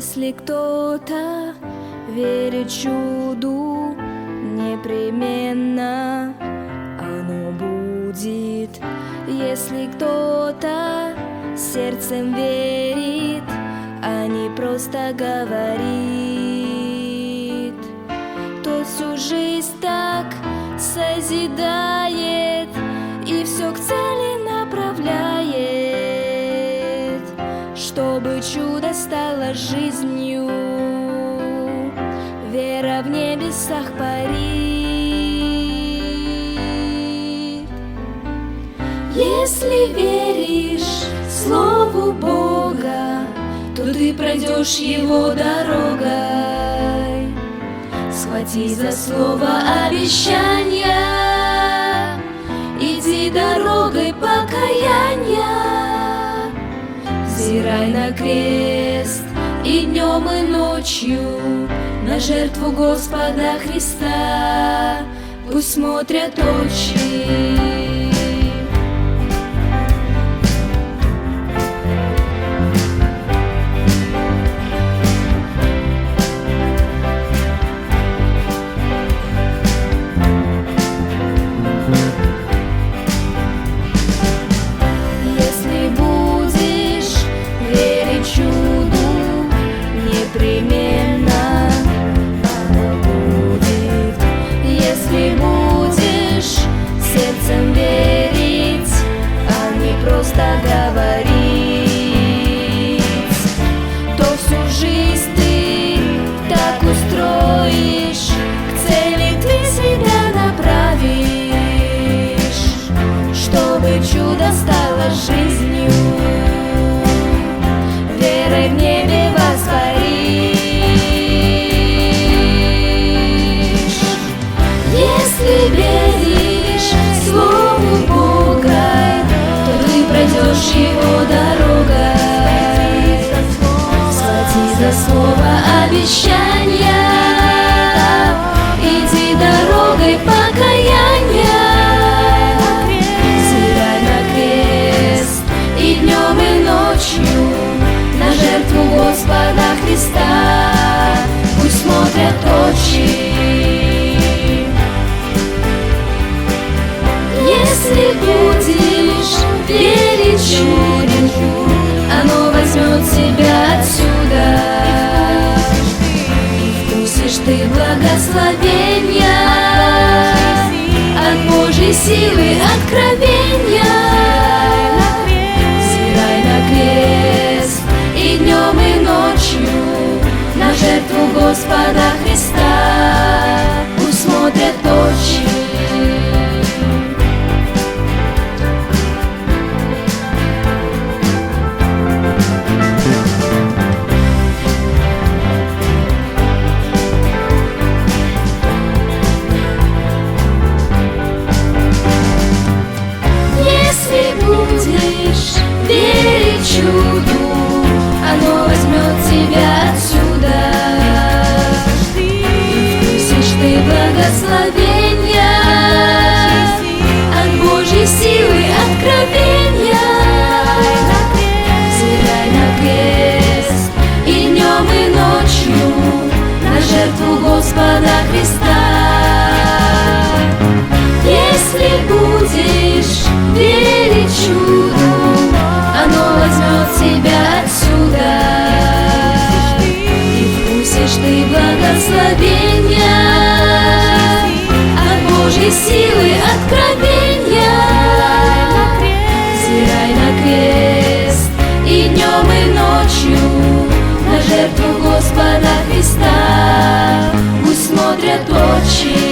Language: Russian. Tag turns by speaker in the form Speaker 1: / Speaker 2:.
Speaker 1: Если кто-то верит чуду, непременно оно будет. Если кто-то сердцем верит, а не просто говорит, тот всю жизнь так созидает и все к цели направляет, чтобы чудо стало жизнью. Вера в небесах парит. Если веришь слову Бога, то ты пройдешь его дорогой. Схвати за слово обещания, иди дорогой покаяния. Взирай на крест и днем, и ночью на жертву Господа Христа. Пусть смотрят очи. Непременно оно будет. Если будешь сердцем верить, а не просто говорить, то всю жизнь ты так устроишь, к цели ты себя направишь, чтобы чудо стало жизнью. Верой в небе воспаришь. Если веришь слову Бога, то ты пройдешь его дорогой. Схвати за слово обещания, иди дорогой покаяния. Взирай на крест и днем, и ночью на жертву Господа Христа. Пусть смотрят очи. Если будешь верить чуду, оно возьмет тебя отсюда. И вкусишь ты благословения от Божьей силы, откровения. Взирай на крест и днем, и ночью на жертву Господа Христа. Пусть смотрят очи. Если будешь верить чуду, оно возьмет тебя отсюда. Вкусишь ты благословения от Божьей силы, откровения. Взирай на крест и днем, и ночью на жертву Господа Христа. Если будешь верить чуду, оно возьмет тебя отсюда. И вкусишь ты благословения от Божьей силы, откровения. Взирай на крест и днем, и ночью на жертву Господа Христа. Пусть смотрят очи.